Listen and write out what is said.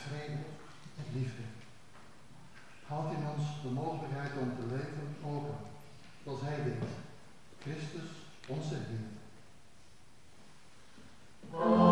vrede en liefde. Houd in ons de mogelijkheid om te leven open, zoals Hij deed. Christus, onze Heer.